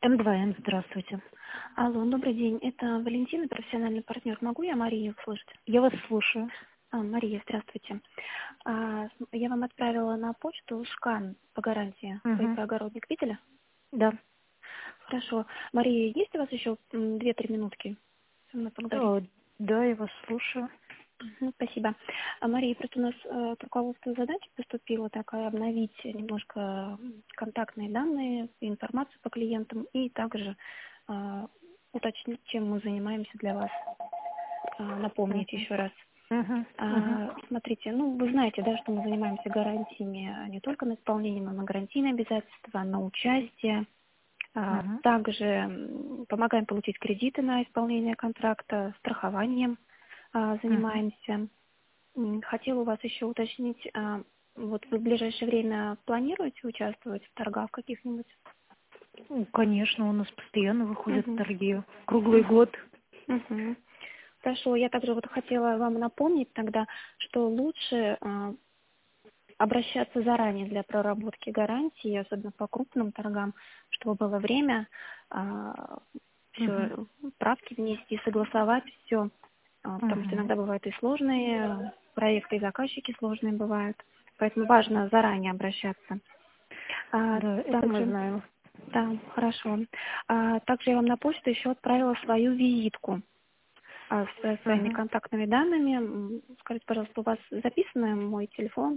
М2М, здравствуйте. Алло, добрый день. Это Валентина, профессиональный партнер. Могу я Марию услышать? Я вас слушаю. Мария, здравствуйте. Я вам отправила на почту скан по гарантии. Вы Угу. про огородник видели? Да. Хорошо. Мария, есть у вас еще 2-3 минутки со мной поговорить? Да, я вас слушаю. Спасибо. Мария, просто у нас от руководства задача поступила такая, обновить немножко контактные данные, информацию по клиентам и также уточнить, чем мы занимаемся для вас. Напомнить еще раз. Угу. Угу. Смотрите, вы знаете, да, что мы занимаемся гарантиями не только на исполнение, но и на гарантийные обязательства, на участие. Угу. Также помогаем получить кредиты на исполнение контракта, страхованием Угу. занимаемся. Хотела у вас еще уточнить, вот вы в ближайшее время планируете участвовать в торгах каких-нибудь? Конечно, у нас постоянно выходят Мгм. торги. Круглый год. Мгм. Хорошо, я также вот хотела вам напомнить тогда, что лучше обращаться заранее для проработки гарантии, особенно по крупным торгам, чтобы было время Угу. все правки внести, согласовать все, потому что Угу. иногда бывают и сложные проекты, и заказчики сложные бывают. Поэтому важно заранее обращаться. Да, это мы Также, знаем. да, хорошо. Также я вам на почту еще отправила свою визитку со своими Угу. контактными данными. Скажите, пожалуйста, у вас записан мой телефон?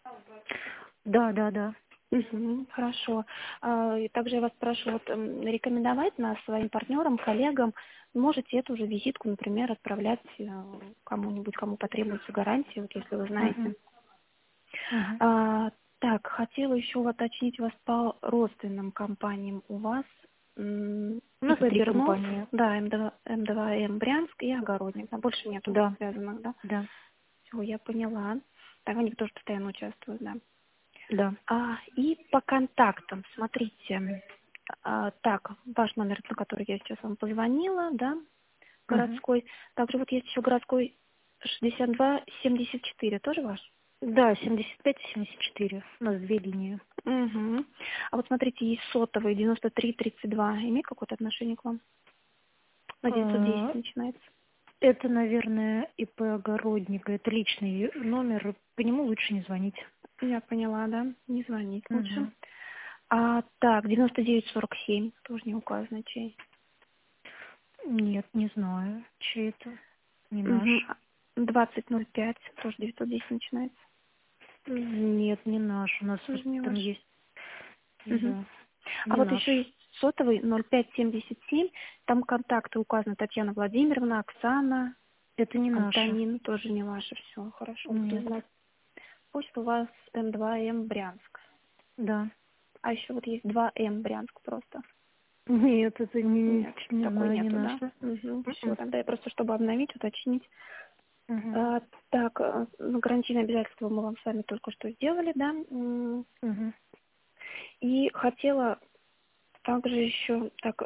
Да. Хорошо. И также я вас прошу рекомендовать нас своим партнерам, коллегам. Можете эту же визитку, например, отправлять кому-нибудь, кому потребуется гарантия, вот если вы Угу. знаете. Угу. Так, хотела еще уточнить вас по родственным компаниям. У вас У нас ИП 3 Бернов, компании. да, М2М Брянск и Огородник. Больше нету Да. связанных, да? Да. Все, я поняла. Так, они тоже постоянно участвуют, да. Да. И по контактам, смотрите, так, ваш номер, на который я сейчас вам позвонила, да, Угу. городской. Также вот есть еще городской 6274, тоже ваш? Да, 75 и 74. У нас 2 линии. Угу. А вот смотрите, есть сотовый 9332. Имеет какое-то отношение к вам? На 910 начинается. Это, наверное, ИП Огородника. Это личный номер. По нему лучше не звонить. Я поняла, да? Не звонить лучше. Угу. Так, 9947, тоже не указано чей. Нет, не знаю, чей это. Не наш. Угу. 2005, тоже 910 начинается. Нет, не наш. У нас вот Тоже не там ваш. есть, Мгм. да, А не вот наш. еще есть сотовый 0577. Там контакты указаны: Татьяна Владимировна, Оксана, Это не наше. Антонин. Тоже не ваше. Все, хорошо, буду Нет. знать. Почта у вас М2М Брянск. Да. А еще вот есть 2М Брянск просто. Нет, это не, Нет, не такой знаю, не нету, да? наше. Все, тогда я просто, чтобы обновить, уточнить. Угу. Так, гарантийное обязательство мы вам с вами только что сделали, да? Угу. И хотела также еще так,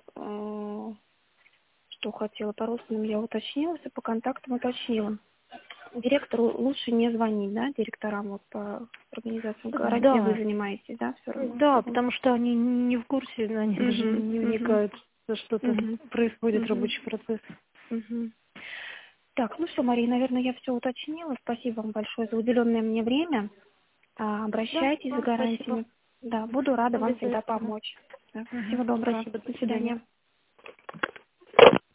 что хотела по родственным, я уточнила, и по контактам уточнила. Директору лучше не звонить, да, директорам вот по организации гарантии вы Да. занимаетесь, да, все равно. Да, потому что они не в курсе, они даже Угу, не угу, вникают, что там угу, происходит, угу, рабочий процесс. угу. Так, все, Мария, наверное, я все уточнила. Спасибо вам большое за уделенное мне время. Да, Обращайтесь за вам спасибо. гарантиями. Да, буду рада вам всегда Обязательно. помочь. Да. Угу. Всего доброго. Спасибо, до До свидания. свидания.